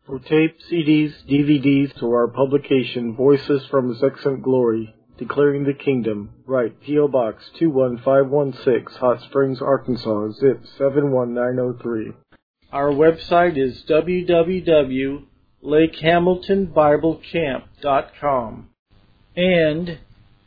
For tape, CDs, DVDs, to our publication, Voices from His Excellent Glory, Declaring the Kingdom, write P.O. Box 21516, Hot Springs, Arkansas, zip 71903. Our website is www.lakehamiltonbiblecamp.com and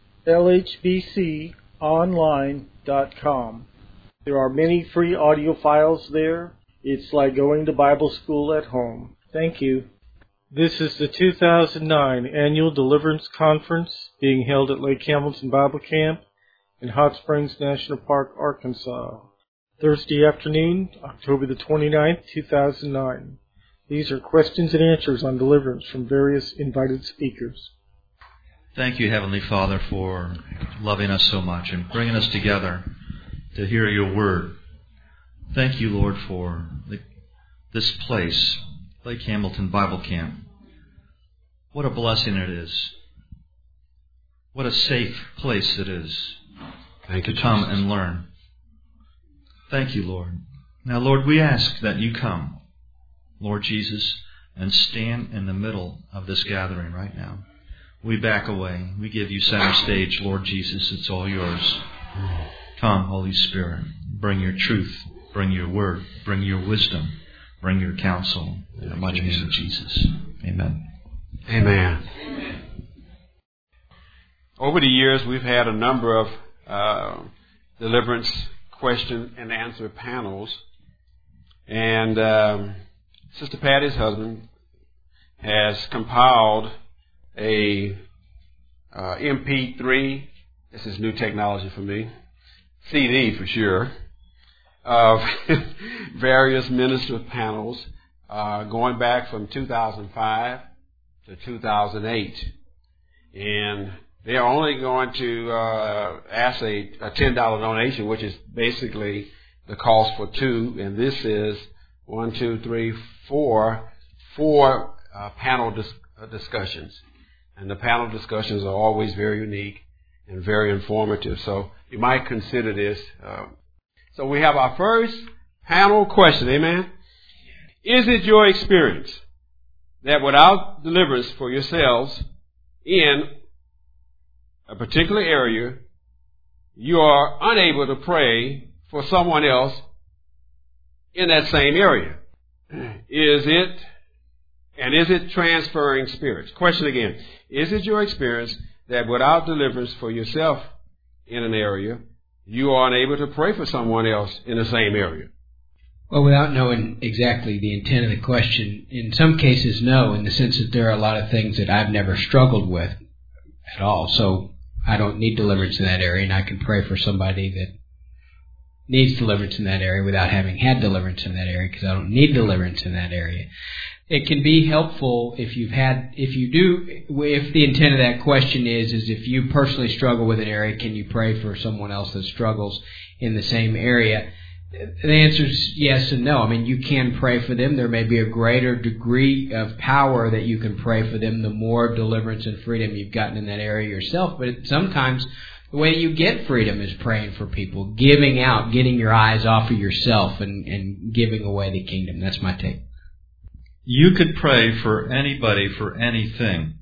lhbconline.com. There are many free audio files there. It's like going to Bible school at home. Thank you. This is the 2009 Annual Deliverance Conference being held at Lake Hamilton Bible Camp in Hot Springs National Park, Arkansas. Thursday afternoon, October the 29th, 2009. These are questions and answers on deliverance from various invited speakers. Thank you, Heavenly Father, for loving us so much and bringing us together to hear your word. Thank you, Lord, for this place, Lake Hamilton Bible Camp. What a blessing it is. What a safe place it is to come and learn. Thank you, Lord. Now, Lord, we ask that you come, Lord Jesus, and stand in the middle of this gathering right now. We back away. We give you center stage, Lord Jesus. It's all yours. Come, Holy Spirit. Bring your truth. Bring your word. Bring your wisdom. Bring your counsel. In the mighty name of Jesus. Amen. Amen. Over the years, we've had a number of deliverance question and answer panels. And Sister Patty's husband has compiled a MP3, this is new technology for me, CD for sure, of various minister panels going back from 2005 to 2008. And they're only going to ask a $10 donation, which is basically the cost for two. And this is 4 panel discussions. And the panel discussions are always very unique and very informative. So you might consider this. So we have our first panel question. Amen. Is it your experience that without deliverance for yourselves in a particular area, you are unable to pray for someone else in that same area? Is it transferring spirits? Question again. Is it your experience that without deliverance for yourself in an area, you are unable to pray for someone else in the same area? Well, without knowing exactly the intent of the question, in some cases, no, in the sense that there are a lot of things that I've never struggled with at all. So I don't need deliverance in that area, and I can pray for somebody that needs deliverance in that area without having had deliverance in that area, because I don't need deliverance in that area. It can be helpful if the intent of that question is if you personally struggle with an area, can you pray for someone else that struggles in the same area? The answer is yes and no. I mean, you can pray for them. There may be a greater degree of power that you can pray for them the more deliverance and freedom you've gotten in that area yourself. But sometimes the way you get freedom is praying for people, giving out, getting your eyes off of yourself and giving away the kingdom. That's my take. You could pray for anybody for anything.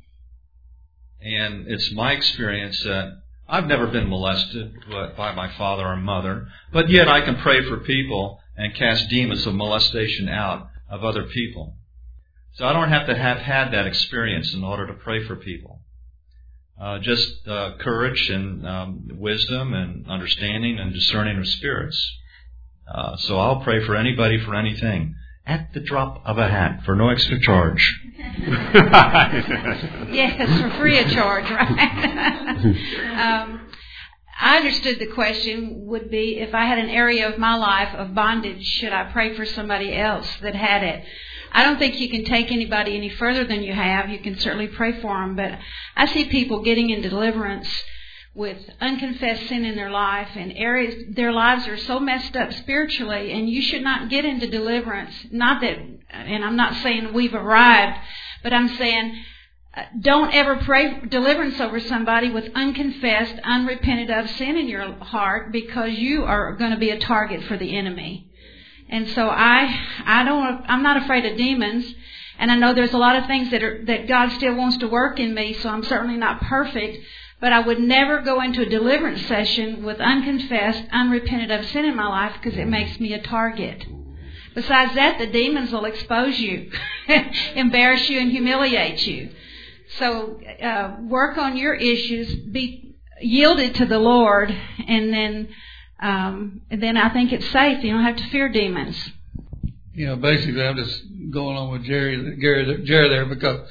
And it's my experience that I've never been molested by my father or mother, but yet I can pray for people and cast demons of molestation out of other people. So I don't have to have had that experience in order to pray for people. Just courage and wisdom and understanding and discerning of spirits. So I'll pray for anybody for anything at the drop of a hat for no extra charge. Yes, for free of charge, right? I understood the question would be, if I had an area of my life of bondage, should I pray for somebody else that had it? I don't think you can take anybody any further than you have. You can certainly pray for them, but I see people getting into deliverance with unconfessed sin in their life, and areas their lives are so messed up spiritually, and you should not get into deliverance. Not that, and I'm not saying we've arrived, but I'm saying don't ever pray deliverance over somebody with unconfessed, unrepented of sin in your heart, because you are going to be a target for the enemy. And so I'm not afraid of demons. And I know there's a lot of things that God still wants to work in me, so I'm certainly not perfect. But I would never go into a deliverance session with unconfessed, unrepented of sin in my life because it makes me a target. Besides that, the demons will expose you, embarrass you, and humiliate you. So work on your issues, be yielded to the Lord, and then I think it's safe. You don't have to fear demons. Basically, I'm just going on with Jerry there because,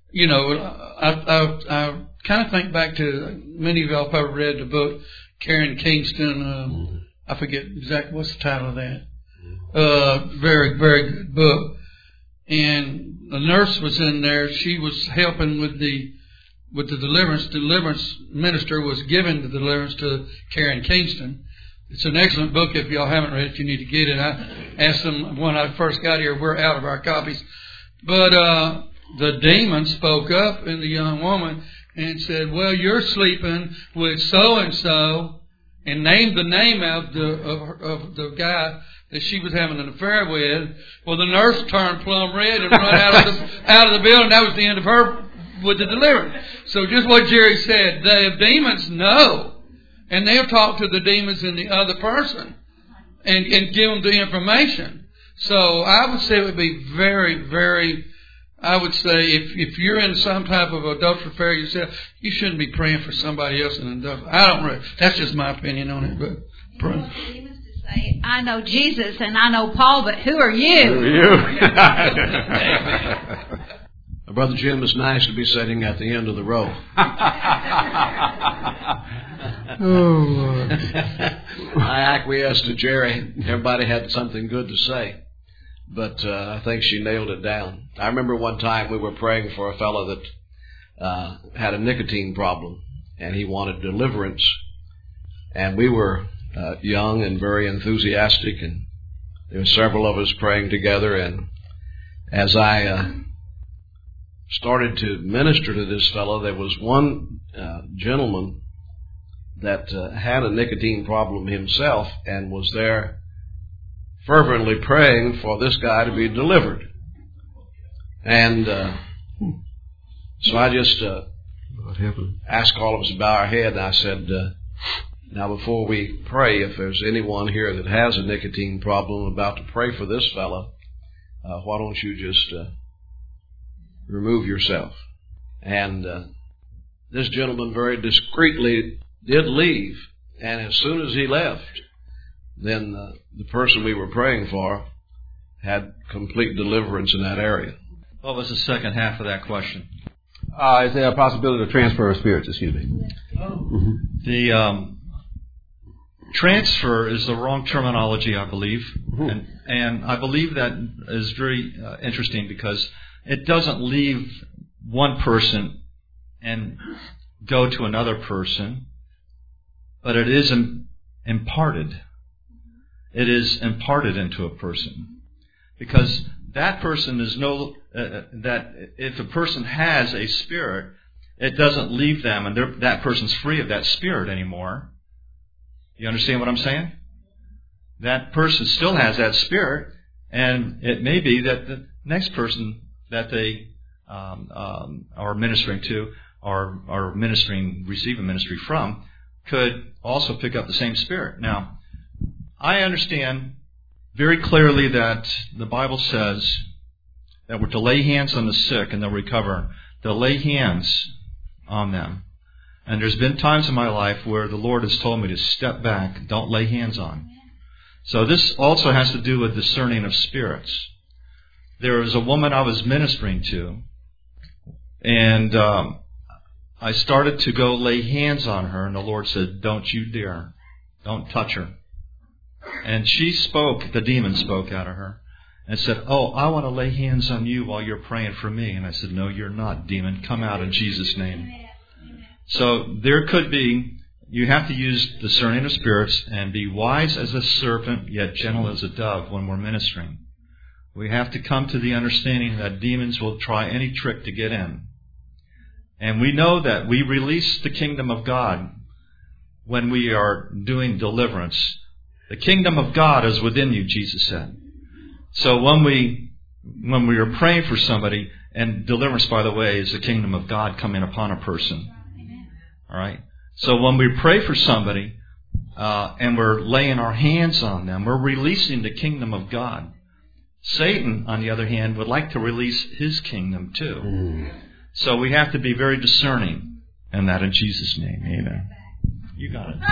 I kind of think back to many of y'all probably read the book Karen Kingston. I forget exactly what's the title of that. Very, very good book. And the nurse was in there. She was helping with the deliverance. The deliverance minister was giving the deliverance to Karen Kingston. It's an excellent book. If y'all haven't read it, you need to get it. I asked them when I first got here, we're out of our copies. But the demon spoke up in the young woman and said, well, you're sleeping with so-and-so, and named the name of the guy that she was having an affair with. Well, the nurse turned plum red and run out of the building. That was the end of her with the deliverance. So just what Jerry said, the demons know. And they'll talk to the demons in the other person and give them the information. So I would say it would be very, very, I would say if you're in some type of adultery affair yourself, you shouldn't be praying for somebody else in adultery. That's just my opinion on it. But pray. Say, I know Jesus and I know Paul, but who are you? Who are you? Brother Jim, it's nice to be sitting at the end of the row. I acquiesced to Jerry. Everybody had something good to say, but I think she nailed it down. I remember one time we were praying for a fellow that had a nicotine problem, and he wanted deliverance. And we were young and very enthusiastic, and there were several of us praying together. And as I started to minister to this fellow, there was one gentleman that had a nicotine problem himself and was there fervently praying for this guy to be delivered. And so I just asked all of us to bow our head, and I said, now before we pray, if there's anyone here that has a nicotine problem about to pray for this fellow, why don't you just remove yourself? And this gentleman very discreetly did leave, and as soon as he left, then the person we were praying for had complete deliverance in that area. What was the second half of that question? Is there a possibility of transfer of spirits? Excuse me. The transfer is the wrong terminology, I believe, and I believe that is very interesting because it doesn't leave one person and go to another person, but it is imparted. It is imparted into a person. Because that person is that if a person has a spirit, it doesn't leave them and that person's free of that spirit anymore. You understand what I'm saying? That person still has that spirit, and it may be that the next person that they are ministering to or are receive a ministry from could also pick up the same spirit. Now, I understand very clearly that the Bible says that we're to lay hands on the sick and they'll recover. To lay hands on them. And there's been times in my life where the Lord has told me to step back, don't lay hands on. So this also has to do with discerning of spirits. There was a woman I was ministering to, and I started to go lay hands on her, and the Lord said, don't you dare. Don't touch her. And she spoke, the demon spoke out of her, and said, oh, I want to lay hands on you while you're praying for me. And I said, no, you're not, demon. Come out in Jesus' name. So there could be, you have to use discerning of spirits and be wise as a serpent, yet gentle as a dove when we're ministering. We have to come to the understanding that demons will try any trick to get in. And we know that we release the kingdom of God when we are doing deliverance. The kingdom of God is within you, Jesus said. So when we when we are praying for somebody, and deliverance, by the way, is the kingdom of God coming upon a person. All right? So when we pray for somebody and we're laying our hands on them, we're releasing the kingdom of God. Satan, on the other hand, would like to release his kingdom too. So we have to be very discerning in that, in Jesus' name. Amen. You got it.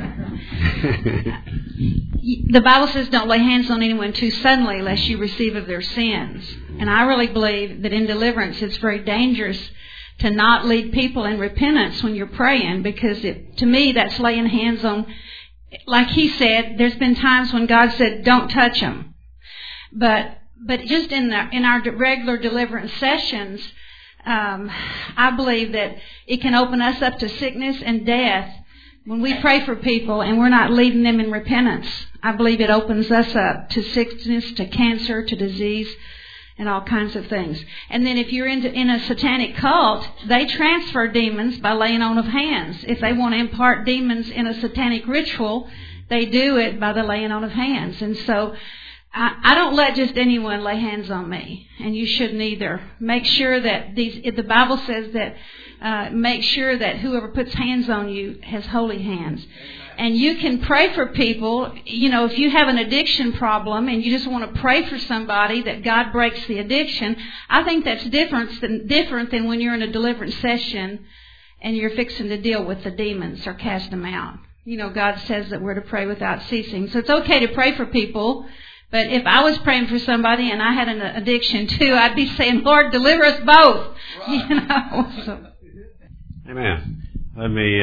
The Bible says don't lay hands on anyone too suddenly lest you receive of their sins. And I really believe that in deliverance it's very dangerous to not lead people in repentance when you're praying, because to me that's laying hands on, like he said, there's been times when God said don't touch them. But just in our regular deliverance sessions, I believe that it can open us up to sickness and death. When we pray for people and we're not leading them in repentance, I believe it opens us up to sickness, to cancer, to disease, and all kinds of things. And then if you're in a satanic cult, they transfer demons by laying on of hands. If they want to impart demons in a satanic ritual, they do it by the laying on of hands. And so I don't let just anyone lay hands on me, and you shouldn't either. Make sure that the Bible says that make sure that whoever puts hands on you has holy hands. And you can pray for people. You know, if you have an addiction problem and you just want to pray for somebody that God breaks the addiction, I think that's different than when you're in a deliverance session and you're fixing to deal with the demons or cast them out. You know, God says that we're to pray without ceasing. So it's okay to pray for people. But if I was praying for somebody and I had an addiction too, I'd be saying, Lord, deliver us both. Right. You know. So. Amen. Let me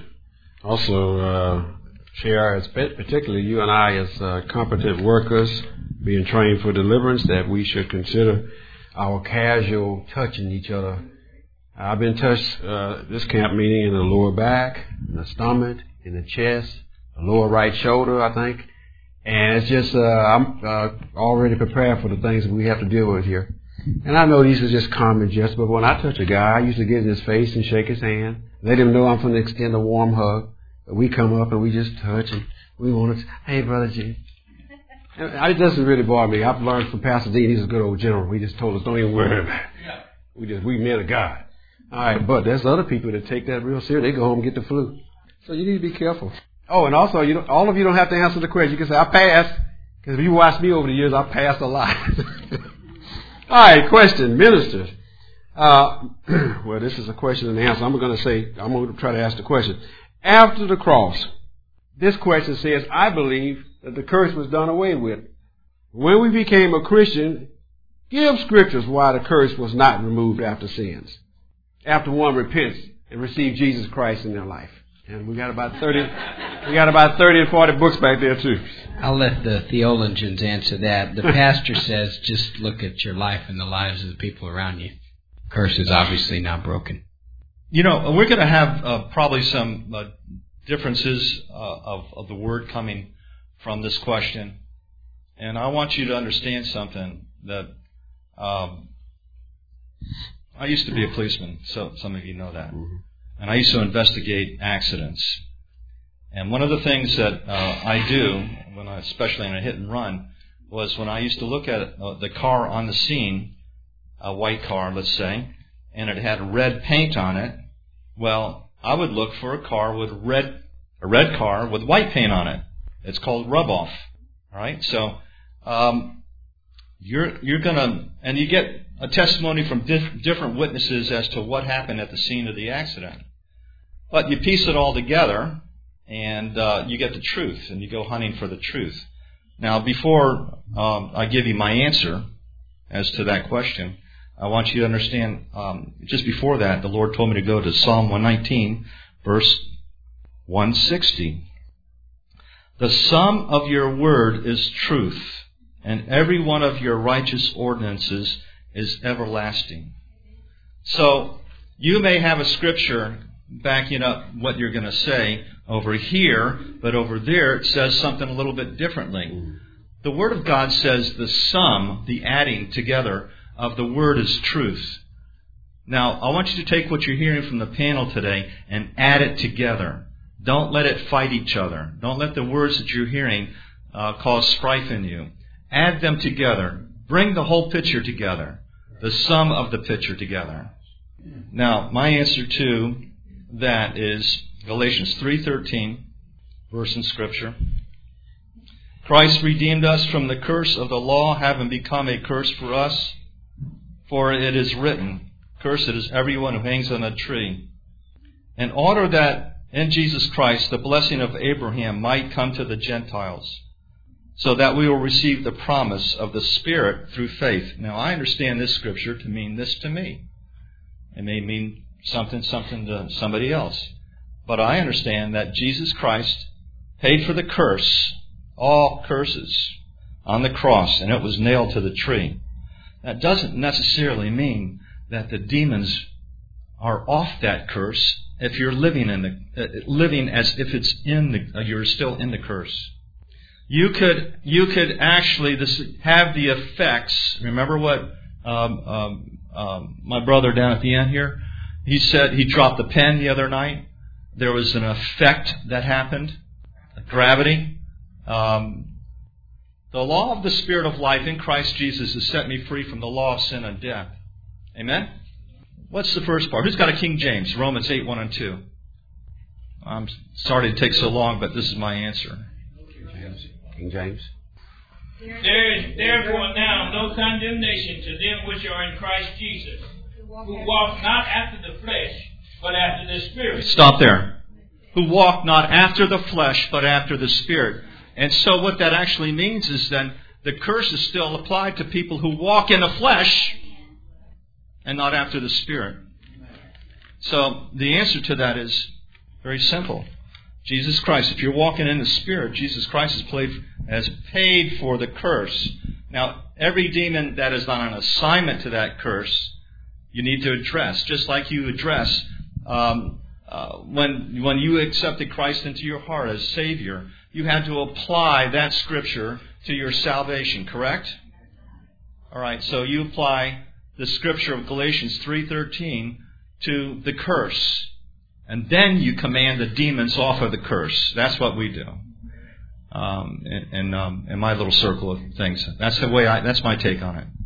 also share, as particularly you and I as competent workers being trained for deliverance, that we should consider our casual touching each other. I've been touched this camp meeting in the lower back, in the stomach, in the chest, the lower right shoulder, I think. And it's just, I'm already prepared for the things that we have to deal with here. And I know these are just common jests, but when I touch a guy, I used to get in his face and shake his hand. Let him know I'm going to extend a warm hug. But we come up and we just touch, and we want to, hey, Brother G. And it doesn't really bother me. I've learned from Pastor Dean, he's a good old general. He just told us, don't even worry about it. We men of God. All right, but there's other people that take that real serious. They go home and get the flu. So you need to be careful. Oh, and also, all of you don't have to answer the question. You can say, I passed. Because if you watch me over the years, I've passed a lot. All right, question, ministers. Well, this is a question and answer. I'm going to try to ask the question. After the cross, this question says, I believe that the curse was done away with. When we became a Christian, give scriptures why the curse was not removed after sins. After one repents and receives Jesus Christ in their life. And we got about 30 and 40 books back there too. I'll let the theologians answer that. The pastor says just look at your life and the lives of the people around you. Curse is obviously not broken. You know, we're going to have probably some differences of the word coming from this question. And I want you to understand something, that I used to be a policeman, so some of you know that. Mm-hmm. And I used to investigate accidents. And one of the things that I do, especially in a hit and run, was when I used to look at the car on the scene, a white car, let's say, and it had red paint on it, well, I would look for a red car with white paint on it. It's called rub-off. All right? So you're going to, and you get a testimony from different witnesses as to what happened at the scene of the accident. But you piece it all together, and you get the truth, and you go hunting for the truth. Now, before I give you my answer as to that question, I want you to understand, just before that, the Lord told me to go to Psalm 119, verse 160. The sum of your word is truth, and every one of your righteous ordinances is everlasting. So, you may have a scripture backing up what you're going to say over here, but over there it says something a little bit differently. The Word of God says the sum, the adding together of the Word is truth. Now, I want you to take what you're hearing from the panel today and add it together. Don't let it fight each other. Don't let the words that you're hearing cause strife in you. Add them together. Bring the whole picture together. The sum of the picture together. Now, my answer to that is Galatians 3:13, verse in Scripture. Christ redeemed us from the curse of the law, having become a curse for us. For it is written, cursed is everyone who hangs on a tree. In order that in Jesus Christ the blessing of Abraham might come to the Gentiles, so that we will receive the promise of the Spirit through faith. Now, I understand this Scripture to mean this to me. It may mean something to somebody else. But I understand that Jesus Christ paid for the curse, all curses, on the cross, and it was nailed to the tree. That doesn't necessarily mean that the demons are off that curse if you're living as if it's you're still in the curse. You could actually have the effects. Remember what my brother down at the end here, he said he dropped the pen the other night. There was an effect that happened, gravity. The law of the Spirit of life in Christ Jesus has set me free from the law of sin and death. Amen? What's the first part? Who's got a King James? Romans 8:1 and 2. I'm sorry to take so long, but this is my answer. King James. There is therefore now no condemnation to them which are in Christ Jesus, who walk not after the flesh, but after the Spirit. Stop there. Who walk not after the flesh, but after the Spirit. And so what that actually means is then the curse is still applied to people who walk in the flesh and not after the Spirit. So the answer to that is very simple. Jesus Christ, if you're walking in the Spirit, Jesus Christ has paid for the curse. Now, every demon that is on an assignment to that curse, you need to address. Just like you address when you accepted Christ into your heart as Savior, you had to apply that Scripture to your salvation, correct? All right, so you apply the Scripture of Galatians 3:13 to the curse. And then you command the demons off of the curse. That's what we do. In my little circle of things. That's the way that's my take on it.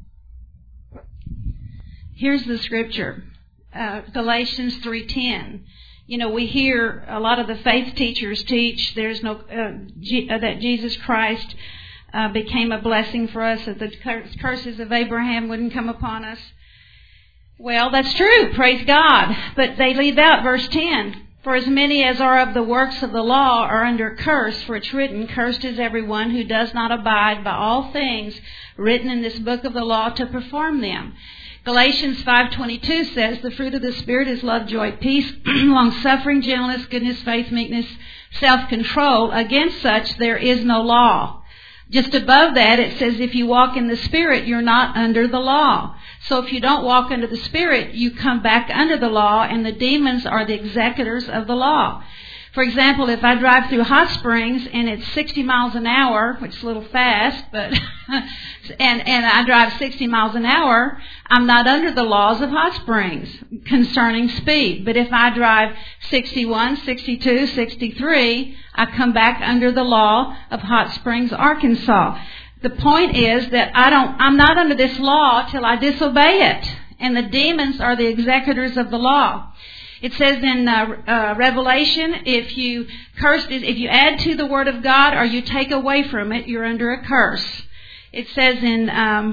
Here's the scripture. Galatians 3:10. You know, we hear a lot of the faith teachers teach there's no that Jesus Christ became a blessing for us, that the curses of Abraham wouldn't come upon us. Well, that's true, praise God. But they leave out verse 10. For as many as are of the works of the law are under curse, for it's written, cursed is everyone who does not abide by all things written in this book of the law to perform them. Galatians 5:22 says, the fruit of the Spirit is love, joy, peace, long-suffering, gentleness, goodness, faith, meekness, self-control. Against such there is no law. Just above that it says if you walk in the Spirit, you're not under the law. So if you don't walk under the Spirit, you come back under the law, and the demons are the executors of the law. For example, if I drive through Hot Springs and it's 60 miles an hour, which is a little fast, but and I drive 60 miles an hour, I'm not under the laws of Hot Springs concerning speed. But if I drive 61, 62, 63, I come back under the law of Hot Springs, Arkansas. The point is that I'm not under this law till I disobey it. And the demons are the executors of the law. It says in Revelation, if you add to the Word of God or you take away from it, you're under a curse. It says in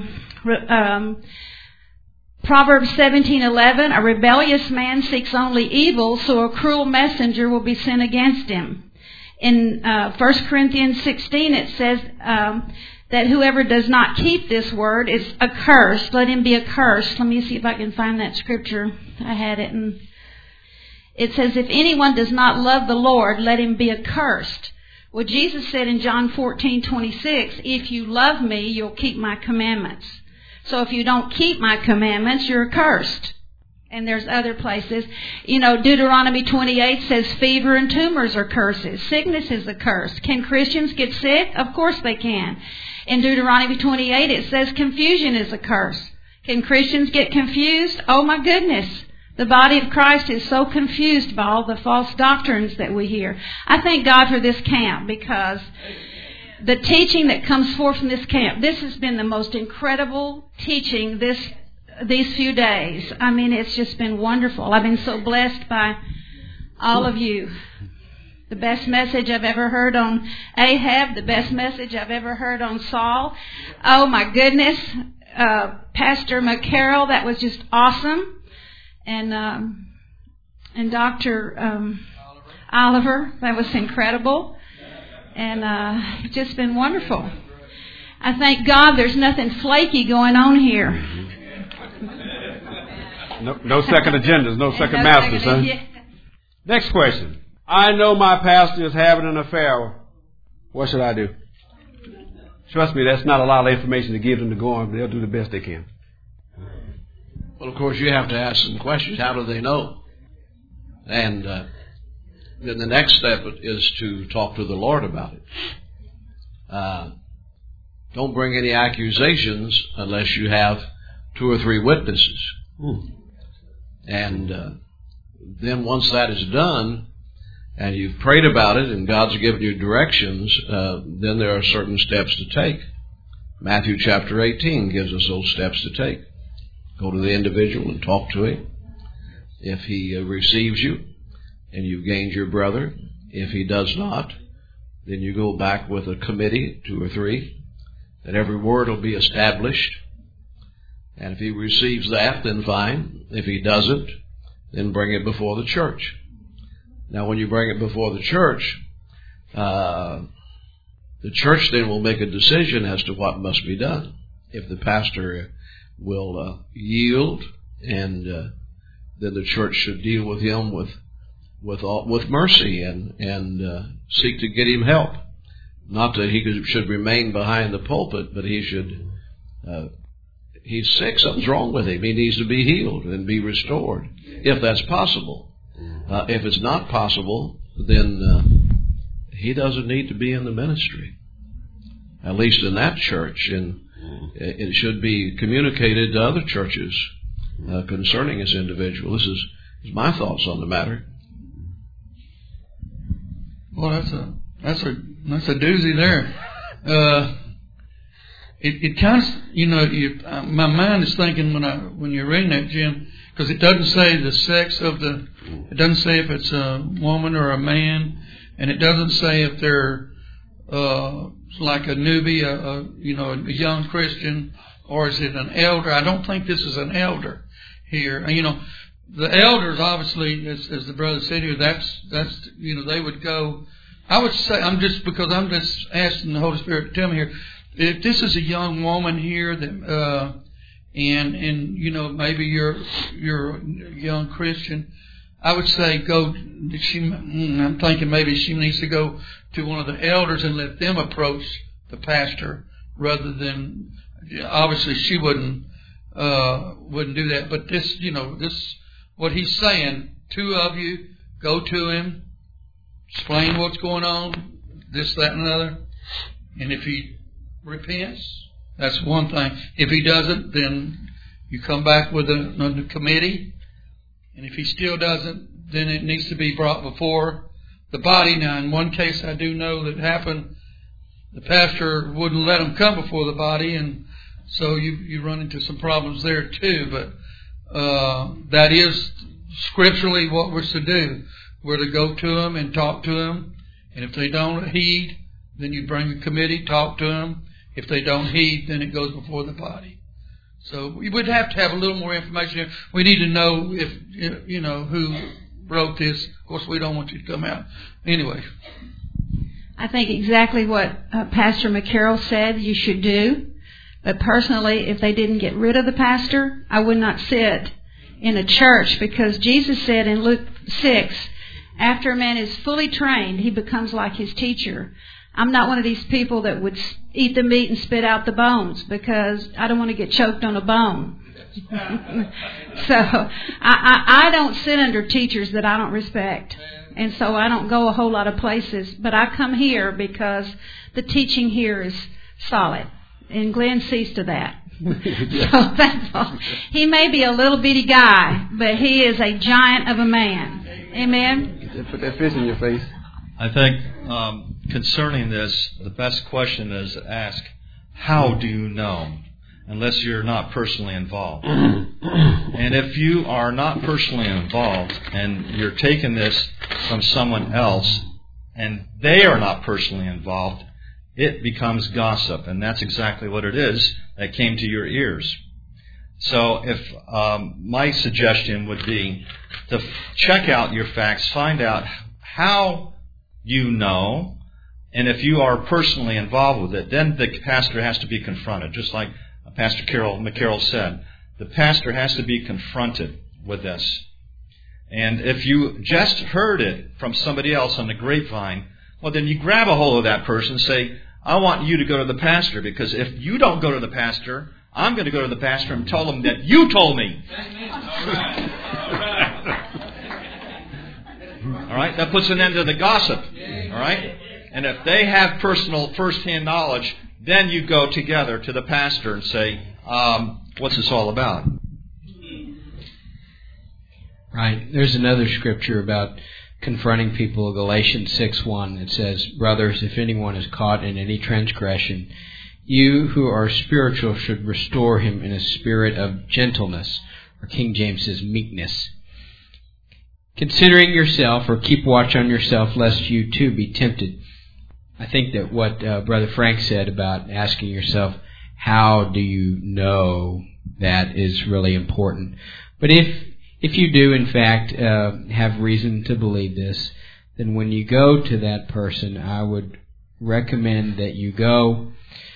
Proverbs 17:11, a rebellious man seeks only evil, so a cruel messenger will be sent against him. In 1 Corinthians 16, it says that whoever does not keep this word is accursed. Let him be accursed. Let me see if I can find that scripture. I had it in... It says, if anyone does not love the Lord, let him be accursed. Well, Jesus said in John 14:26, if you love me, you'll keep my commandments. So if you don't keep my commandments, you're accursed. And there's other places. You know, Deuteronomy 28 says fever and tumors are curses. Sickness is a curse. Can Christians get sick? Of course they can. In Deuteronomy 28 it says confusion is a curse. Can Christians get confused? Oh my goodness. The body of Christ is so confused by all the false doctrines that we hear. I thank God for this camp because the teaching that comes forth from this camp. This has been the most incredible teaching these few days. I mean, it's just been wonderful. I've been so blessed by all of you. The best message I've ever heard on Ahab, the best message I've ever heard on Saul. Oh my goodness. Pastor McCarroll, that was just awesome. And Dr. Oliver, that was incredible. And it's just been wonderful. I thank God there's nothing flaky going on here. No second agendas, no second masters, huh? Next question. I know my pastor is having an affair. What should I do? Trust me, that's not a lot of information to give them to go on. They'll do the best they can. Well, of course, you have to ask some questions. How do they know? And then the next step is to talk to the Lord about it. Don't bring any accusations unless you have 2 or 3 witnesses. And then once that is done, and you've prayed about it, and God's given you directions, then there are certain steps to take. Matthew chapter 18 gives us those steps to take. Go to the individual and talk to him. If he receives you, and you've gained your brother. If he does not, then you go back with a committee, 2 or 3, that every word will be established. And if he receives that, then fine. If he doesn't, then bring it before the church. Now, when you bring it before the church then will make a decision as to what must be done. If the pastor will yield, and then the church should deal with him with mercy and seek to get him help. Not that he should remain behind the pulpit, but he should. He's sick. Something's wrong with him. He needs to be healed and be restored, if that's possible. If it's not possible, then he doesn't need to be in the ministry, at least in that church. And it should be communicated to other churches concerning this individual. This is my thoughts on the matter. Well, that's a doozy there. It kind of, my mind is thinking when you're reading that, Jim, because it doesn't say the sex of it doesn't say if it's a woman or a man, and it doesn't say if they're like a newbie, a young Christian, or is it an elder? I don't think this is an elder here. The elders, obviously, as the brother said here, that's they would go. I would say, I'm just asking the Holy Spirit to tell me here, if this is a young woman here that and maybe you're a young Christian, I would say go. I'm thinking maybe she needs to go to one of the elders and let them approach the pastor rather than. Obviously, she wouldn't do that. But this what he's saying. 2 of you go to him, explain what's going on, this, that, and another, and if he repents, that's one thing. If he doesn't, then you come back with a committee. And if he still doesn't, then it needs to be brought before the body. Now, in one case I do know that happened, the pastor wouldn't let him come before the body, and so you run into some problems there too. But that is scripturally what we're to do. We're to go to them and talk to them. And if they don't heed, then you bring a committee, talk to them. If they don't heed, then it goes before the body. So we would have to have a little more information. We need to know if who wrote this. Of course, we don't want you to come out. Anyway. I think exactly what Pastor McCarroll said you should do. But personally, if they didn't get rid of the pastor, I would not sit in a church, because Jesus said in Luke 6, after a man is fully trained, he becomes like his teacher. I'm not one of these people that would eat the meat and spit out the bones, because I don't want to get choked on a bone. So I don't sit under teachers that I don't respect. And so I don't go a whole lot of places. But I come here because the teaching here is solid. And Glenn sees to that. So that's all. He may be a little bitty guy, but he is a giant of a man. Amen? Put that fist in your face. I think concerning this, the best question is to ask, how do you know? Unless you're not personally involved. And if you are not personally involved and you're taking this from someone else and they are not personally involved, it becomes gossip. And that's exactly what it is that came to your ears. So if my suggestion would be to check out your facts, find out how you know, and if you are personally involved with it, then the pastor has to be confronted, just like Pastor McCarroll said. The pastor has to be confronted with this. And if you just heard it from somebody else on the grapevine, well, then you grab a hold of that person and say, I want you to go to the pastor, because if you don't go to the pastor, I'm going to go to the pastor and tell him that you told me. All right? That puts an end to the gossip. All right? And if they have personal first-hand knowledge, then you go together to the pastor and say, what's this all about? Right. There's another scripture about confronting people, Galatians 6:1. It says, brothers, if anyone is caught in any transgression, you who are spiritual should restore him in a spirit of gentleness. Or King James says meekness. Considering yourself, or keep watch on yourself, lest you too be tempted. I think that what Brother Frank said about asking yourself, how do you know, that is really important. But if you do, in fact, have reason to believe this, then when you go to that person, I would recommend that you go,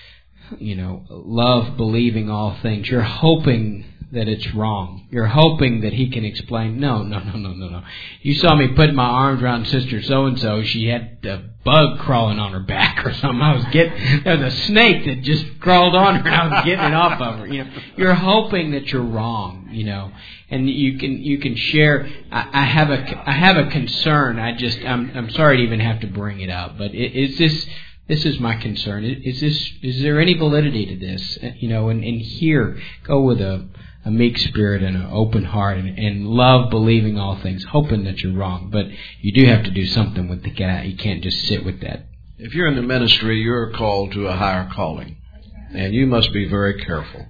love believing all things. You're hoping that it's wrong. You're hoping that he can explain, no. You saw me put my arms around Sister so-and-so. She had a bug crawling on her back or something. There was a snake that just crawled on her and I was getting it off of her. You're hoping that you're wrong, and you can share. I have a concern. I'm sorry to even have to bring it up, but this is my concern. Is there any validity to this? And here, go with a meek spirit and an open heart and love believing all things, hoping that you're wrong. But you do have to do something with the guy. You can't just sit with that. If you're in the ministry, you're called to a higher calling. And you must be very careful.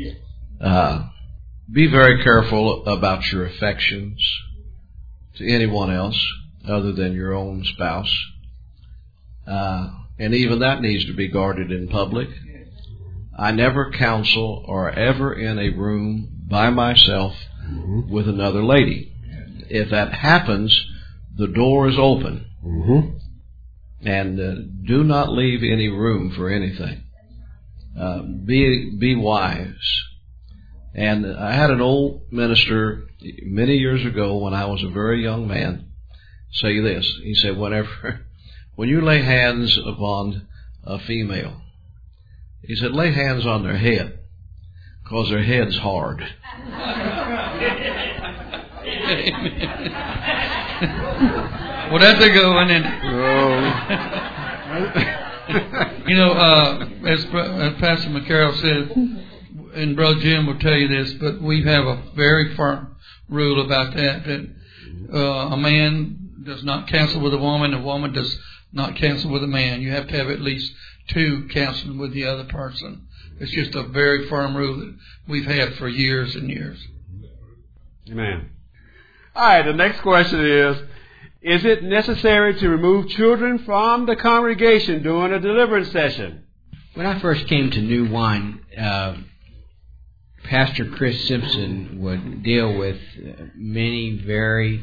Be very careful about your affections to anyone else other than your own spouse. And even that needs to be guarded in public. I never counsel or ever in a room by myself with another lady. If that happens, the door is open. And do not leave any room for anything. Be wise. And I had an old minister many years ago when I was a very young man say this. He said, when you lay hands upon a female, he said, lay hands on their head, because their head's hard. Well, that's a good one, isn't it? As Pastor McCarroll said, and Brother Jim will tell you this, but we have a very firm rule about that a man does not counsel with a woman does not counsel with a man. You have to have at least two counseling with the other person. It's just a very firm rule that we've had for years and years. Amen. All right, the next question is it necessary to remove children from the congregation during a deliverance session? When I first came to New Wine, Pastor Chris Simpson would deal with many very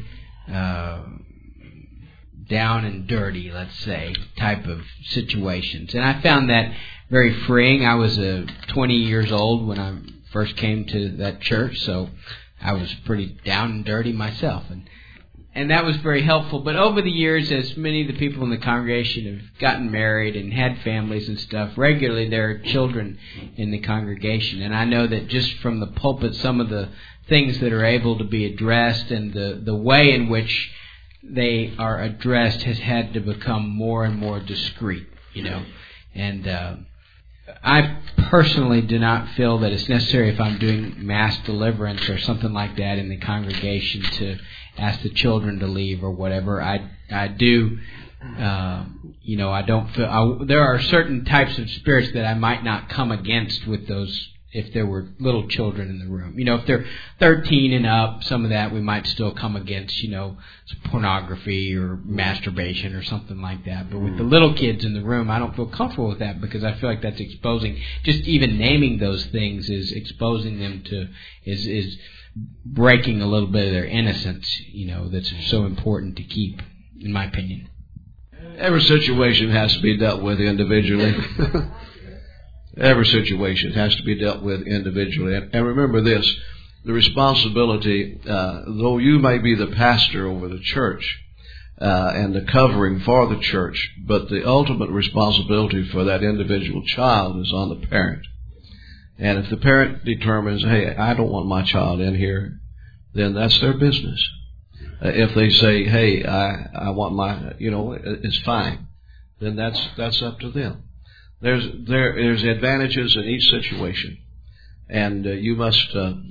down and dirty, let's say, type of situations. And I found that very freeing. I was 20 years old when I first came to that church, so I was pretty down and dirty myself. And that was very helpful. But over the years, as many of the people in the congregation have gotten married and had families and stuff, regularly there are children in the congregation. And I know that just from the pulpit, some of the things that are able to be addressed and the way in which they are addressed has had to become more and more discreet, And I personally do not feel that it's necessary, if I'm doing mass deliverance or something like that in the congregation, to ask the children to leave or whatever. I do I don't feel there are certain types of spirits that I might not come against with those. If there were little children in the room, if they're 13 and up, some of that we might still come against, pornography or masturbation or something like that. But with the little kids in the room, I don't feel comfortable with that because I feel like that's exposing. Just even naming those things is exposing them to is breaking a little bit of their innocence. That's so important to keep, in my opinion. Every situation has to be dealt with individually. Every situation has to be dealt with individually. And remember this, the responsibility, though you may be the pastor over the church and the covering for the church, but the ultimate responsibility for that individual child is on the parent. And if the parent determines, hey, I don't want my child in here, then that's their business. If they say, hey, I want my, it's fine, then that's up to them. There's advantages in each situation, and you must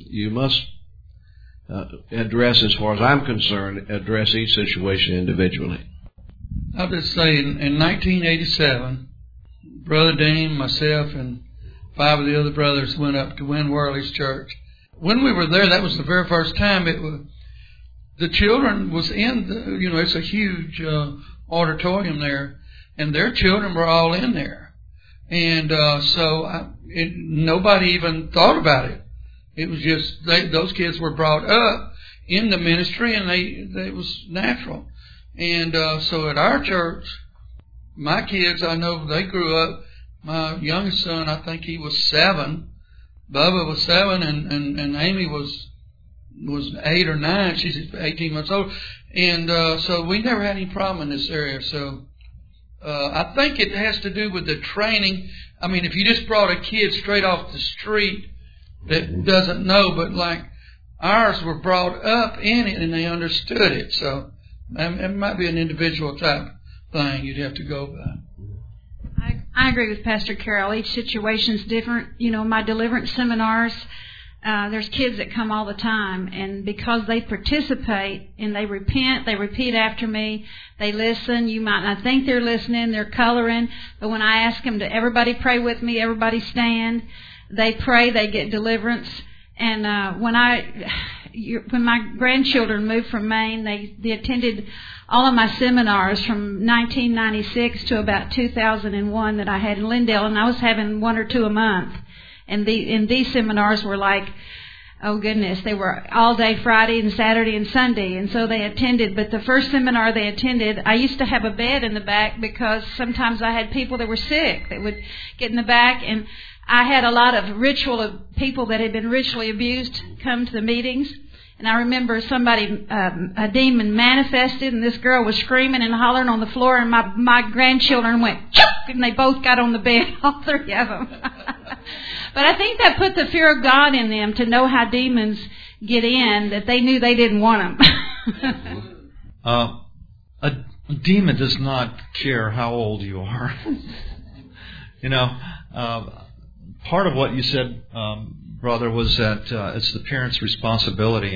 address, as far as I'm concerned, address each situation individually. I'll just say, in 1987, Brother Dean, myself, and 5 of the other brothers went up to Win Worley's church. When we were there, that was the very first time the children was in it's a huge auditorium there, and their children were all in there. And nobody even thought about it. It was just those kids were brought up in the ministry, and it was natural. And so at our church, my kids, I know they grew up. My youngest son, I think he was 7. Bubba was 7, and Amy was 8 or 9. She's 18 months old. And so we never had any problem in this area. So I think it has to do with the training. I mean, if you just brought a kid straight off the street that doesn't know, but like ours were brought up in it and they understood it. So it might be an individual type thing you'd have to go by. I agree with Pastor Carroll. Each situation's different. My deliverance seminars, there's kids that come all the time, and because they participate and they repent, they repeat after me, they listen. You might not think they're listening, they're coloring, but when I ask them to everybody pray with me, everybody stand, they pray, they get deliverance. And when my grandchildren moved from Maine, they attended all of my seminars from 1996 to about 2001 that I had in Lindale, and I was having 1 or 2 a month. And these seminars were like, oh goodness, they were all day Friday and Saturday and Sunday. And so they attended. But the first seminar they attended, I used to have a bed in the back because sometimes I had people that were sick that would get in the back. And I had a lot of people that had been ritually abused come to the meetings. And I remember a demon manifested, and this girl was screaming and hollering on the floor, and my grandchildren went, chook, and they both got on the bed, all 3 of them. But I think that put the fear of God in them to know how demons get in, that they knew they didn't want them. A demon does not care how old you are. Part of what you said, brother, was that it's the parents' responsibility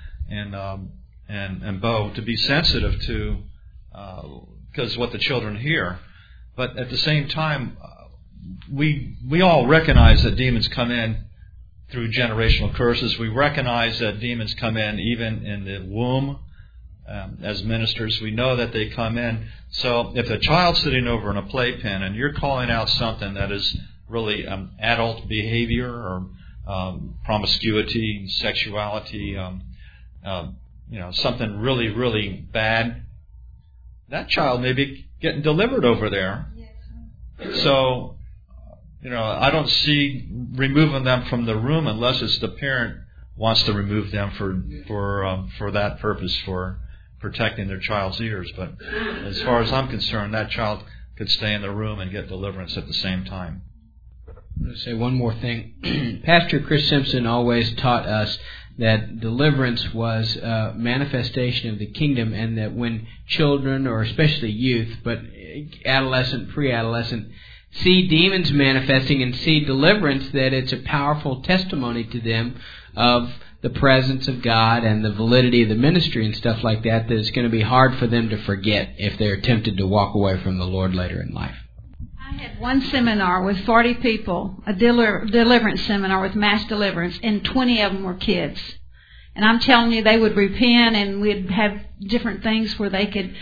and Bo to be sensitive to because what the children hear. But at the same time, we all recognize that demons come in through generational curses. We recognize that demons come in even in the womb. As ministers, we know that they come in. So if a child's sitting over in a playpen and you're calling out something that is really adult behavior or promiscuity, sexuality, something really, really bad, that child may be getting delivered over there. So, I don't see removing them from the room unless it's the parent wants to remove them for that purpose, for protecting their child's ears. But as far as I'm concerned, that child could stay in the room and get deliverance at the same time. I'm going to say one more thing. Pastor Chris Simpson always taught us that deliverance was a manifestation of the kingdom, and that when children, or especially youth, but adolescent, pre-adolescent, see demons manifesting and see deliverance, that it's a powerful testimony to them of the presence of God and the validity of the ministry and stuff like that, that it's going to be hard for them to forget if they're tempted to walk away from the Lord later in life. I had one seminar with 40 people, a deliverance seminar with mass deliverance, and 20 of them were kids. And I'm telling you, they would repent, and we'd have different things where they could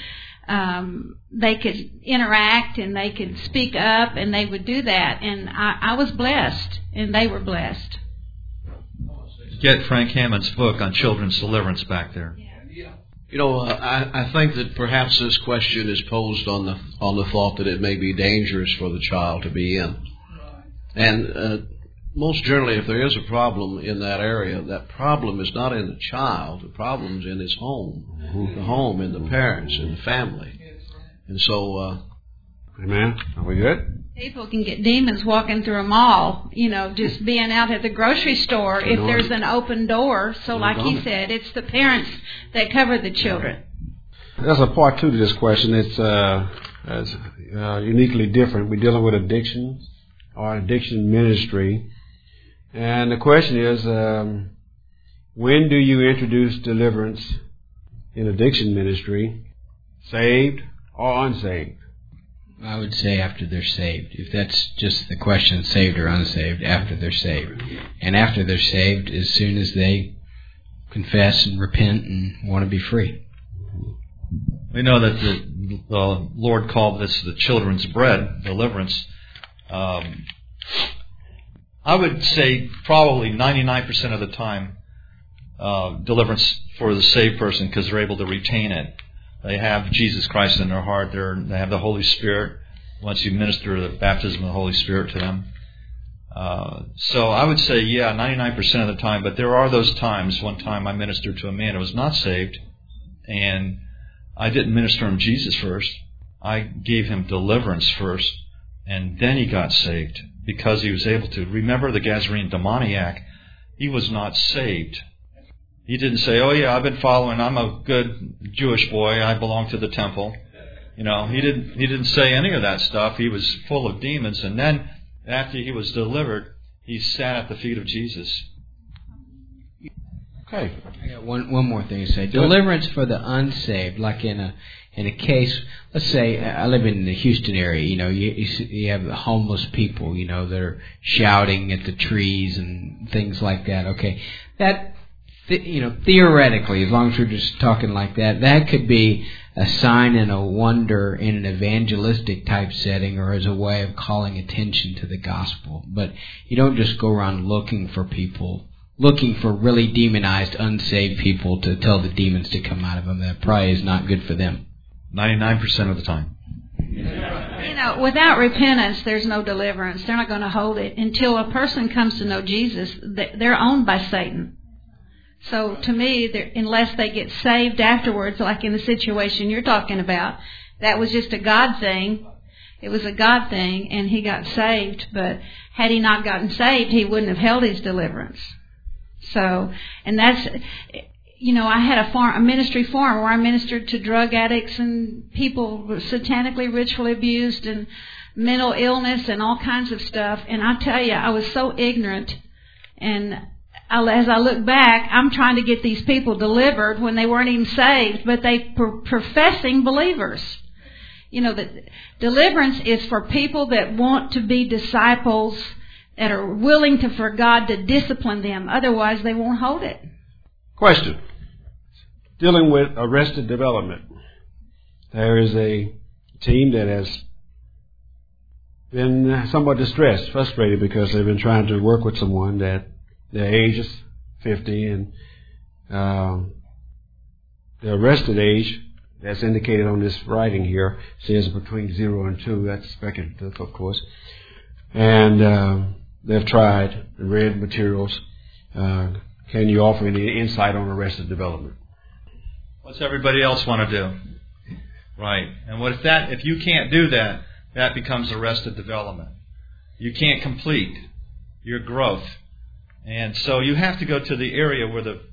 interact and they could speak up, and they would do that. And I was blessed, and they were blessed. Get Frank Hammond's book on children's deliverance back there. You know, I think that perhaps this question is posed on the thought that it may be dangerous for the child to be in. And most generally, if there is a problem in that area, that problem is not in the child. The problem is in his home, the home, and the parents, and the family. And so, amen. Are we good? People can get demons walking through a mall, just being out at the grocery store if there's an open door. So like he said, it's the parents that cover the children. There's a part two to this question. It's uniquely different. We're dealing with addiction or addiction ministry. And the question is, when do you introduce deliverance in addiction ministry, saved or unsaved? I would say after they're saved. If that's just the question, saved or unsaved, after they're saved. And after they're saved, as soon as they confess and repent and want to be free. We know that the Lord called this the children's bread, deliverance. I would say probably 99% of the time deliverance for the saved person, because they're able to retain it. They have Jesus Christ in their heart. They have the Holy Spirit once you minister the baptism of the Holy Spirit to them. So I would say, 99% of the time. But there are those times. One time I ministered to a man who was not saved, and I didn't minister him Jesus first. I gave him deliverance first, and then he got saved because he was able to. Remember the Gadarene demoniac? He was not saved. He didn't say, I've been following, I'm a good Jewish boy, I belong to the temple. He didn't say any of that stuff. He was full of demons. And then, after he was delivered, he sat at the feet of Jesus. Okay. I got one more thing to say. Deliverance for the unsaved, like in a case, let's say, I live in the Houston area, you have homeless people, that are shouting at the trees and things like that. Okay. That, theoretically, as long as we're just talking like that, that could be a sign and a wonder in an evangelistic type setting, or as a way of calling attention to the gospel. But you don't just go around looking for really demonized, unsaved people to tell the demons to come out of them. That probably is not good for them. 99% of the time. Without repentance, there's no deliverance. They're not going to hold it until a person comes to know Jesus. They're owned by Satan. So to me, unless they get saved afterwards, like in the situation you're talking about, that was just a God thing. It was a God thing, and he got saved. But had he not gotten saved, he wouldn't have held his deliverance. So, and that's, I had a ministry forum where I ministered to drug addicts and people satanically, ritually abused, and mental illness and all kinds of stuff. And I tell you, I was so ignorant, and as I look back, I'm trying to get these people delivered when they weren't even saved, but they professing believers. That deliverance is for people that want to be disciples, that are willing for God to discipline them. Otherwise, they won't hold it. Question. Dealing with arrested development. There is a team that has been somewhat distressed, frustrated, because they've been trying to work with someone that their age is 50, and the arrested age, that's indicated on this writing here, says between 0 and 2. That's speculative, of course. And they've tried and read materials. Can you offer any insight on arrested development? What's everybody else want to do? Right. And if you can't do that, that becomes arrested development. You can't complete your growth. And so you have to go to the area where the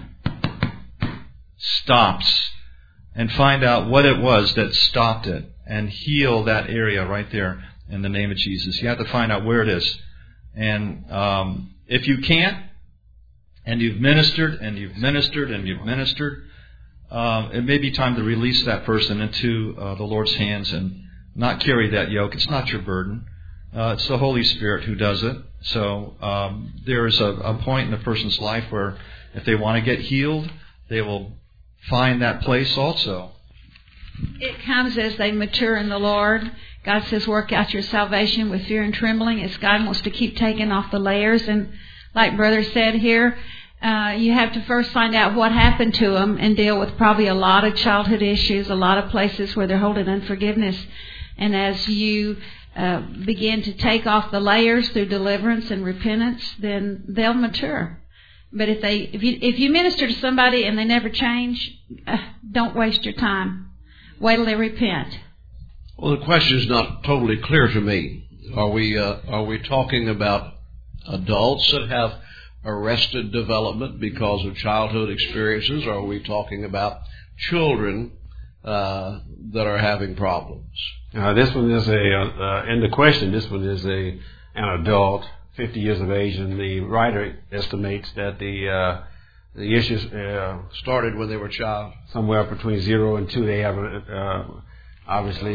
stops and find out what it was that stopped it and heal that area right there in the name of Jesus. You have to find out where it is. And if you can't, and you've ministered and you've ministered and you've ministered, it may be time to release that person into the Lord's hands and not carry that yoke. It's not your burden. It's the Holy Spirit who does it. So there is a point in a person's life where if they want to get healed, they will find that place also. It comes as they mature in the Lord. God says, work out your salvation with fear and trembling, as God wants to keep taking off the layers. And like Brother said here, you have to first find out what happened to them and deal with probably a lot of childhood issues, a lot of places where they're holding unforgiveness. And as you begin to take off the layers through deliverance and repentance, then they'll mature. But if you minister to somebody and they never change, don't waste your time. Wait till they repent. Well, the question is not totally clear to me. Are we talking about adults that have arrested development because of childhood experiences, or are we talking about children that are having problems? This one is in the question, this one is an adult, 50 years of age, and the writer estimates that the issues started when they were a child. Somewhere between 0 and 2. They have obviously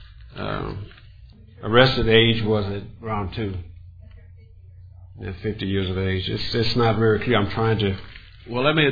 arrested age was at around 2. At 50 years of age. It's not very clear. I'm trying to. Well, let me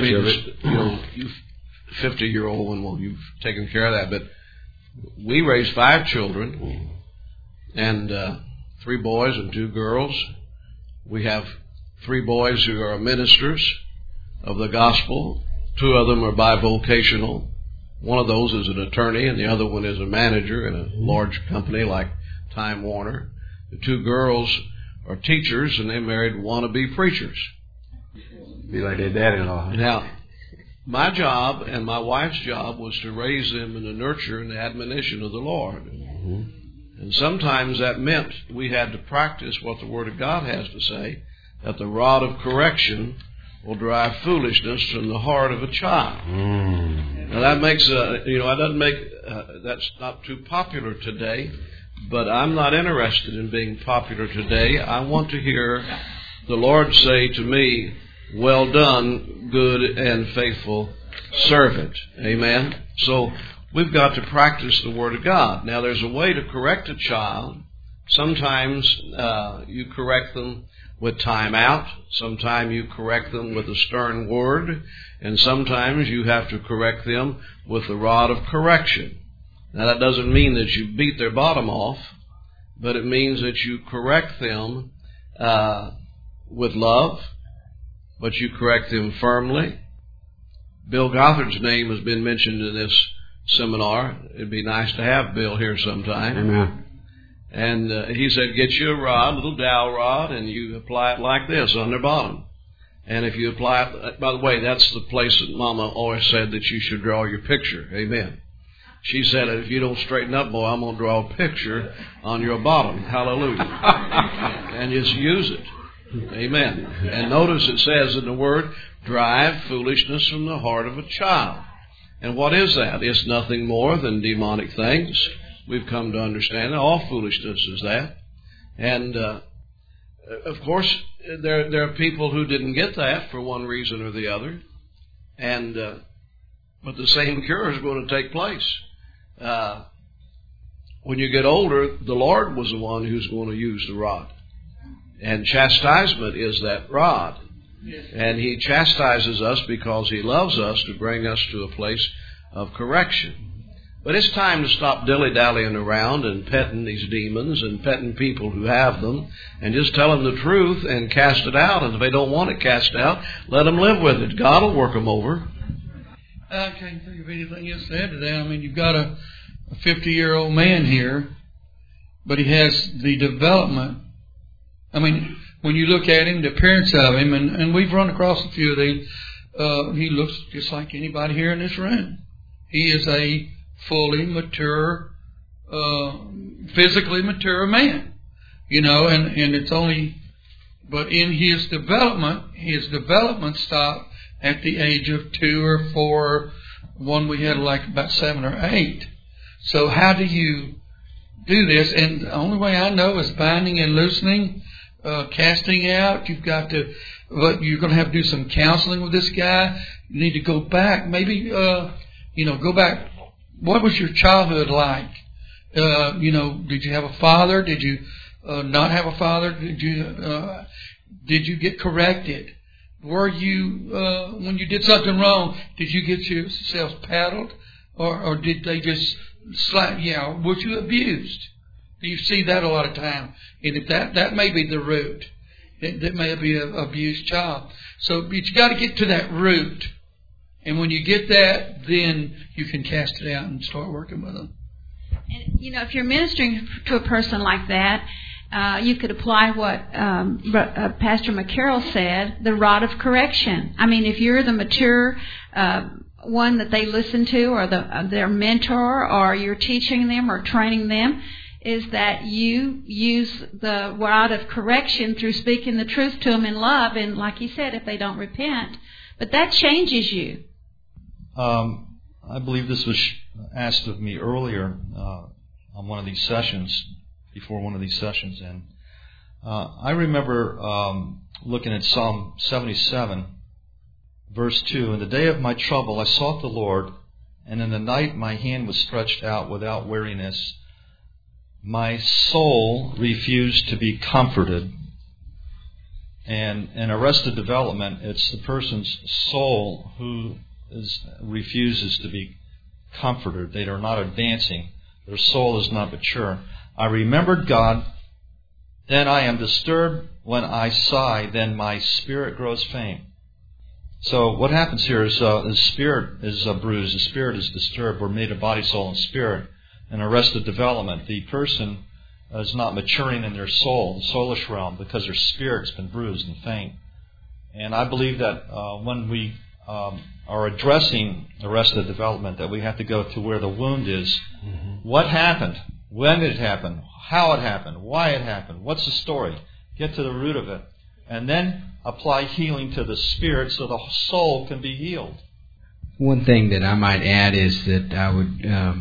you 50-year-old one. Well, you've taken care of that. But we raised 5 children, and 3 boys and 2 girls. We have 3 boys who are ministers of the gospel. 2 of them are bivocational. One of those is an attorney, and the other one is a manager in a large company like Time Warner. The 2 girls are teachers, and they married wannabe preachers. Be like their daddy-in-law. Now, my job and my wife's job was to raise them in the nurture and the admonition of the Lord. Mm-hmm. And sometimes that meant we had to practice what the Word of God has to say, that the rod of correction will drive foolishness from the heart of a child. Mm. Now that makes that's not too popular today, but I'm not interested in being popular today. I want to hear the Lord say to me, "Well done, good and faithful servant." Amen. So we've got to practice the Word of God. Now there's a way to correct a child. Sometimes you correct them with time out. Sometimes you correct them with a stern word. And sometimes you have to correct them with the rod of correction. Now that doesn't mean that you beat their bottom off, but it means that you correct them with love, but you correct them firmly. Bill Gothard's name has been mentioned in this seminar. It'd be nice to have Bill here sometime. Amen. And he said, get you a rod, a little dowel rod, and you apply it like this on their bottom. And if you apply it, by the way, that's the place that Mama always said that you should draw your picture. Amen. She said, if you don't straighten up, boy, I'm going to draw a picture on your bottom. Hallelujah. And just use it. Amen. And notice it says in the Word, drive foolishness from the heart of a child. And what is that? It's nothing more than demonic things. We've come to understand that all foolishness is that. And, of course, there are people who didn't get that for one reason or the other. And, but the same cure is going to take place. When you get older, the Lord was the one who's going to use the rod. And chastisement is that rod. And He chastises us because He loves us to bring us to a place of correction. But it's time to stop dilly-dallying around and petting these demons and petting people who have them, and just tell them the truth and cast it out. And if they don't want it cast out, let them live with it. God will work them over. I can't think of anything else to add to that. I mean, you've got a 50-year-old man here, but he has the development. I mean, when you look at him, the appearance of him, and we've run across a few of these, he looks just like anybody here in this room. He is a fully mature, physically mature man, and it's only, but in his development stopped at the age of 2 or 4. One we had like about 7 or 8. So how do you do this? And the only way I know is binding and loosening casting out. You've got to, but you're going to have to do some counseling with this guy. You need to go back. Maybe, go back. What was your childhood like? Did you have a father? Did you not have a father? Did you get corrected? Were you, when you did something wrong, did you get yourself paddled? Or did they just slap, were you abused? You see that a lot of time. And if that may be the root. That may be an abused child. So, but you got to get to that root. And when you get that, then you can cast it out and start working with them. And, if you're ministering to a person like that, you could apply what Pastor McCarroll said, the rod of correction. I mean, if you're the mature one that they listen to, or their mentor, or you're teaching them or training them, is that you use the rod of correction through speaking the truth to them in love. And like he said, if they don't repent, but that changes you. I believe this was asked of me earlier on one of these sessions, before one of these sessions. And I remember looking at Psalm 77, verse 2, "In the day of my trouble I sought the Lord, and in the night my hand was stretched out without weariness. My soul refused to be comforted." And in Arrested Development, it's the person's soul who refuses to be comforted. They are not advancing. Their soul is not mature. "I remembered God, then I am disturbed. When I sigh, then my spirit grows faint." So what happens here is the spirit is bruised, the spirit is disturbed. We're made of body, soul, and spirit. In Arrested Development, the person is not maturing in their soul, the soulish realm, because their spirit's been bruised and faint. And I believe that when we are addressing Arrested Development, that we have to go to where the wound is. Mm-hmm. What happened? When did it happen? How it happened? Why it happened? What's the story? Get to the root of it. And then apply healing to the spirit so the soul can be healed. One thing that I might add is that I would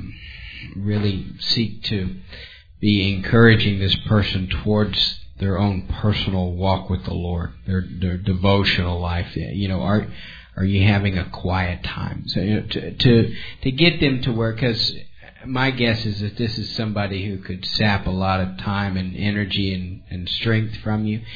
really seek to be encouraging this person towards their own personal walk with the Lord, their devotional life. Are you having a quiet time? So to get them to where, because my guess is that this is somebody who could sap a lot of time and energy and strength from you.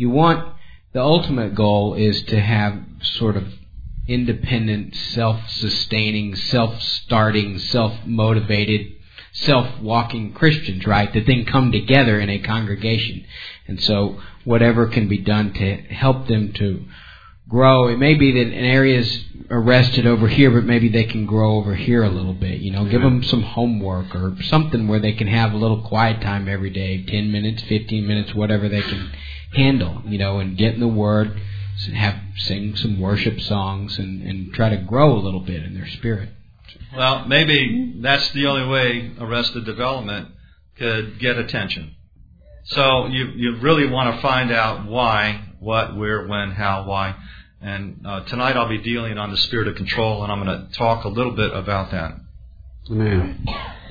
The ultimate goal is to have sort of independent, self-sustaining, self-starting, self-motivated, self-walking Christians, right? That then come together in a congregation. And so whatever can be done to help them to grow. It may be that an area's arrested over here, but maybe they can grow over here a little bit. Give them some homework or something where they can have a little quiet time every day, 10 minutes, 15 minutes, whatever they can handle, and get in the Word, sing some worship songs, and try to grow a little bit in their spirit. Well, maybe that's the only way Arrested Development could get attention. So you really want to find out why, what, where, when, how, why. And tonight I'll be dealing on the spirit of control, and I'm going to talk a little bit about that. Amen.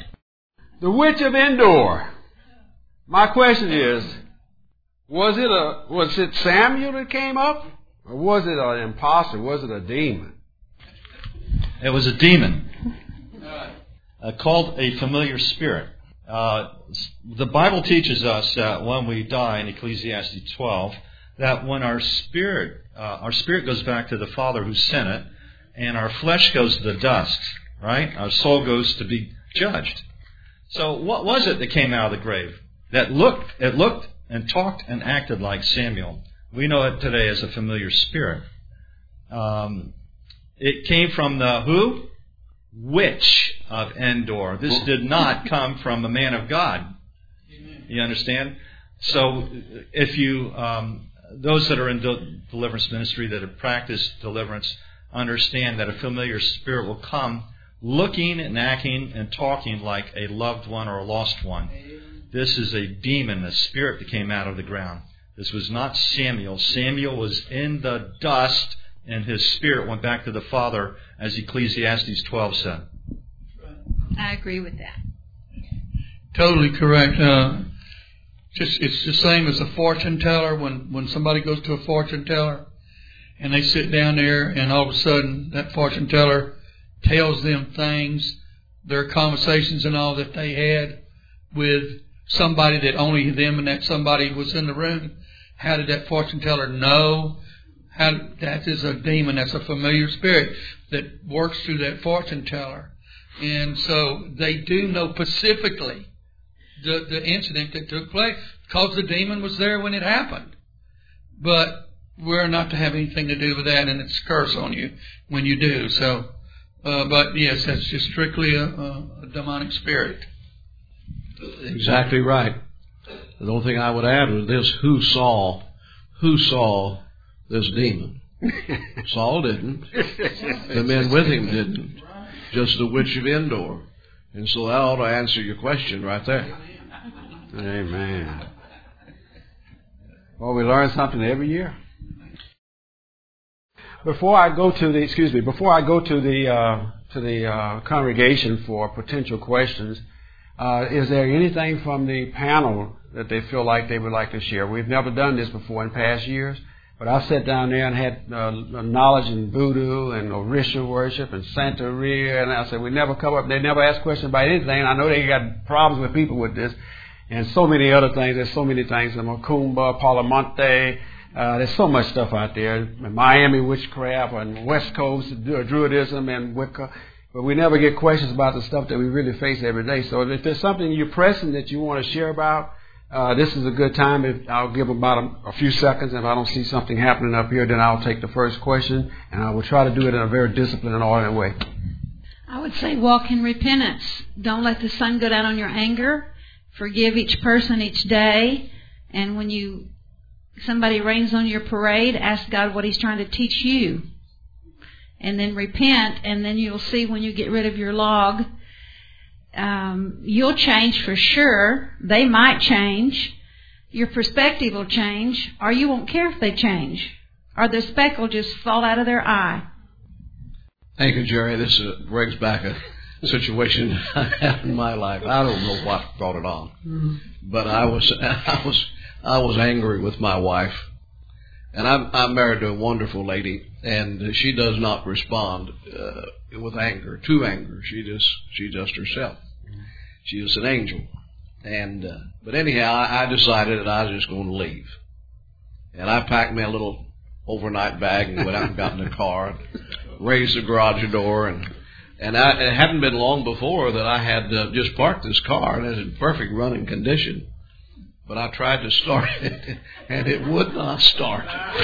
The Witch of Endor. My question is, was it Samuel that came up? Or was it an imposter? Was it a demon? It was a demon called a familiar spirit. The Bible teaches us that when we die in Ecclesiastes 12, that when our spirit goes back to the Father who sent it, and our flesh goes to the dust, right? Our soul goes to be judged. So what was it that came out of the grave? It looked and talked and acted like Samuel. We know it today as a familiar spirit. It came from the who? Witch of Endor. This did not come from a man of God. You understand? So if you, those that are in deliverance ministry that have practiced deliverance, understand that a familiar spirit will come looking and acting and talking like a loved one or a lost one. This is a demon, a spirit that came out of the ground. This was not Samuel. Samuel was in the dust, and his spirit went back to the Father, as Ecclesiastes 12 said. I agree with that. Totally correct. it's the same as a fortune teller. When somebody goes to a fortune teller and they sit down there, and all of a sudden that fortune teller tells them things, their conversations and all that they had with somebody that only them and that somebody was in the room. How did that fortune teller know? That is a demon. That's a familiar spirit that works through that fortune teller. And so they do know specifically the incident that took place because the demon was there when it happened. But we're not to have anything to do with that, and it's a curse on you when you do. So, but yes, that's just strictly a demonic spirit. Exactly right. The only thing I would add was this: who saw this demon? Saul didn't. The men with him didn't. Just the witch of Endor. And so that ought to answer your question right there. Amen. Well, we learn something every year. Before I go to the congregation for potential questions, is there anything from the panel that they feel like they would like to share? We've never done this before in past years, but I sat down there and had knowledge in voodoo and Orisha worship and Santeria, and I said we never cover up. They never ask questions about anything. I know they got problems with people with this, and so many other things. There's so many things. Macumba, Palamonte. There's so much stuff out there. Miami witchcraft and West Coast Druidism and Wicca. But we never get questions about the stuff that we really face every day. So if there's something you're pressing that you want to share about, this is a good time. I'll give about a few seconds. If I don't see something happening up here, then I'll take the first question, and I will try to do it in a very disciplined and orderly way. I would say walk in repentance. Don't let the sun go down on your anger. Forgive each person each day. And when somebody rains on your parade, ask God what He's trying to teach you. And then repent, and then you'll see when you get rid of your log, you'll change for sure. They might change. Your perspective will change, or you won't care if they change. Or the speck will just fall out of their eye. Thank you, Jerry. This brings back a situation I had in my life. I don't know what brought it on, but I was angry with my wife. And I'm married to a wonderful lady, and she does not respond with anger, to anger. She's just herself. She is an angel. And but anyhow, I decided that I was just going to leave. And I packed me a little overnight bag and went out and got in the car, and raised the garage door, and it hadn't been long before that I had just parked this car, and it was in perfect running condition. But I tried to start it, and it would not start.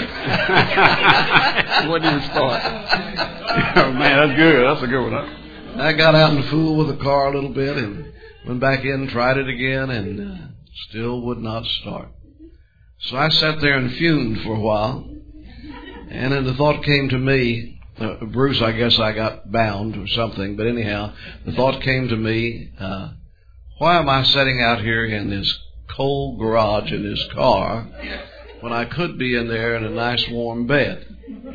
It wouldn't even start. Oh, man, that's good. That's a good one, huh? I got out and fooled with the car a little bit and went back in and tried it again, and still would not start. So I sat there and fumed for a while, and then the thought came to me, Bruce, I guess I got bound or something, but anyhow, the thought came to me, why am I sitting out here in this cold garage in this car when I could be in there in a nice warm bed?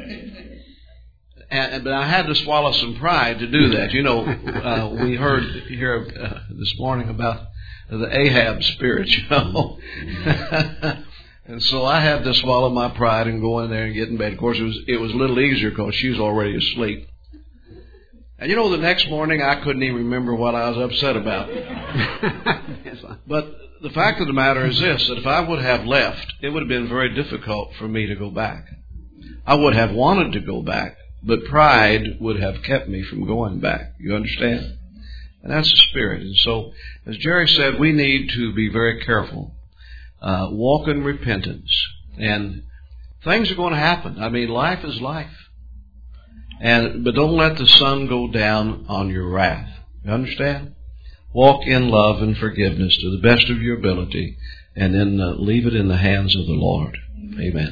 But I had to swallow some pride to do that. You know, we heard here this morning about the Ahab spirit, you know. And so I had to swallow my pride and go in there and get in bed. Of course, it was a little easier because she was already asleep. And you know, the next morning I couldn't even remember what I was upset about. But the fact of the matter is this, that if I would have left, it would have been very difficult for me to go back. I would have wanted to go back, but pride would have kept me from going back. You understand? And that's the spirit. And so, as Jerry said, we need to be very careful. Walk in repentance. And things are going to happen. I mean, life is life. But don't let the sun go down on your wrath. You understand? Walk in love and forgiveness to the best of your ability, and then leave it in the hands of the Lord. Amen.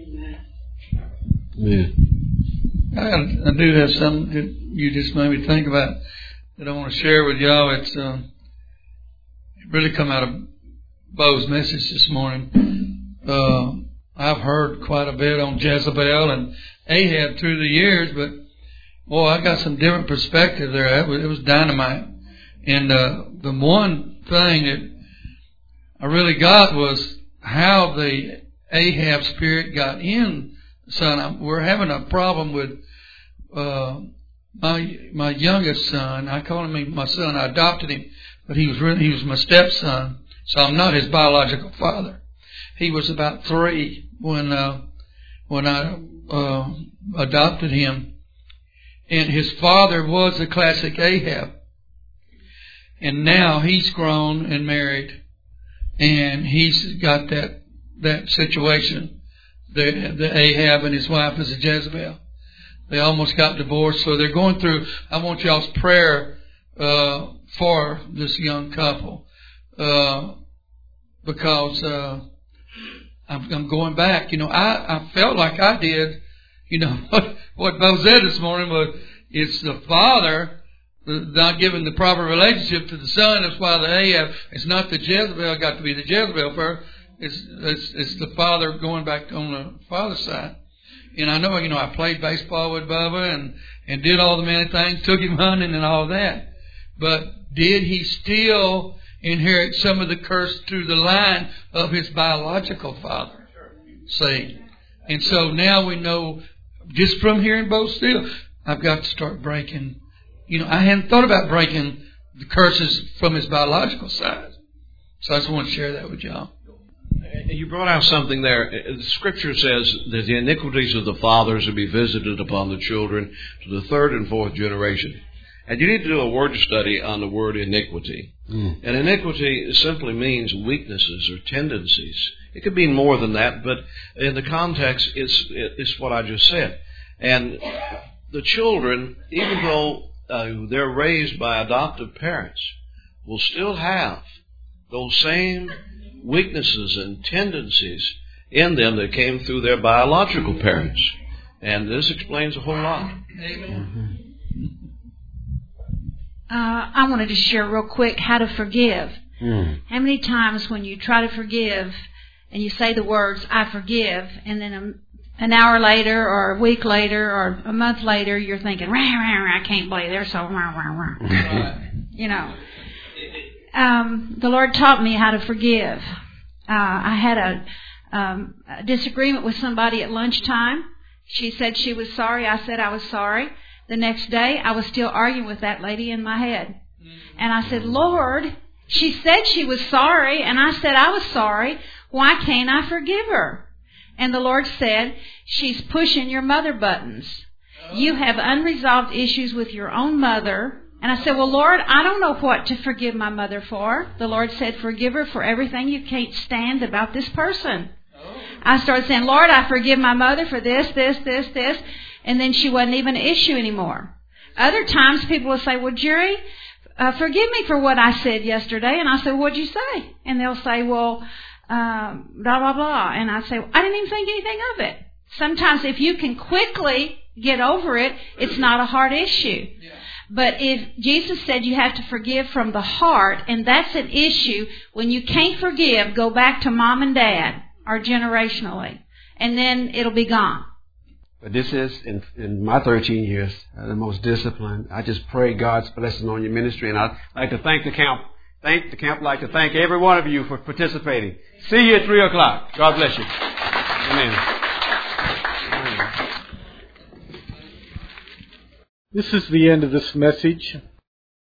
Amen. I do have something that you just made me think about that I want to share with y'all. It's it really come out of Bo's message this morning. I've heard quite a bit on Jezebel and Ahab through the years, but boy, I got some different perspective there. It was dynamite. And the one thing that I really got was how the Ahab spirit got in the son. We're having a problem with my youngest son. I call him my son. I adopted him, but he was my stepson, so I'm not his biological father. He was about 3 when I adopted him, and his father was a classic Ahab. And now he's grown and married, and he's got that situation. The Ahab and his wife is a Jezebel. They almost got divorced, so they're going through. I want y'all's prayer for this young couple, because I'm going back. I felt like I did. What Bo said this morning was, it's the father not giving the proper relationship to the son. That's why the Ahab, it's not the Jezebel got to be the Jezebel first. It's the father going back on the father's side. And I know, I played baseball with Bubba and did all the many things, took him hunting and all that. But did he still inherit some of the curse through the line of his biological father? See? And so now we know, just from hearing Bo Steele, I've got to start breaking. I hadn't thought about breaking the curses from his biological side. So I just want to share that with y'all. You brought out something there. The Scripture says that the iniquities of the fathers will be visited upon the children to the 3rd and 4th generation. And you need to do a word study on the word iniquity. And iniquity simply means weaknesses or tendencies. It could mean more than that, but in the context, it's what I just said. And the children, even though they're raised by adoptive parents, will still have those same weaknesses and tendencies in them that came through their biological parents. And this explains a whole lot. Amen. I wanted to share real quick how to forgive. How many times when you try to forgive and you say the words, I forgive, and then an hour later or a week later or a month later you're thinking, rah, rah, rah, I can't believe they're so rah, rah, rah. The Lord taught me how to forgive. I had a disagreement with somebody at lunchtime. She said she was sorry. I said I was sorry. The next day, I was still arguing with that lady in my head. And I said, Lord, she said she was sorry, and I said I was sorry. Why can't I forgive her? And the Lord said, she's pushing your mother buttons. You have unresolved issues with your own mother. And I said, well, Lord, I don't know what to forgive my mother for. The Lord said, forgive her for everything you can't stand about this person. I started saying, Lord, I forgive my mother for this, this, this, this. And then she wasn't even an issue anymore. Other times people will say, well, Jerry, forgive me for what I said yesterday. And I said, what'd you say? And they'll say, well, blah, blah, blah. And I say, I didn't even think anything of it. Sometimes if you can quickly get over it, it's not a hard issue. Yeah. But if Jesus said you have to forgive from the heart, and that's an issue, when you can't forgive, go back to mom and dad or generationally, and then it'll be gone. But this is, in my 13 years, the most disciplined. I just pray God's blessing on your ministry, and I'd like to thank the camp. I'd like to thank every one of you for participating. See you at 3 o'clock. God bless you. Amen. This is the end of this message.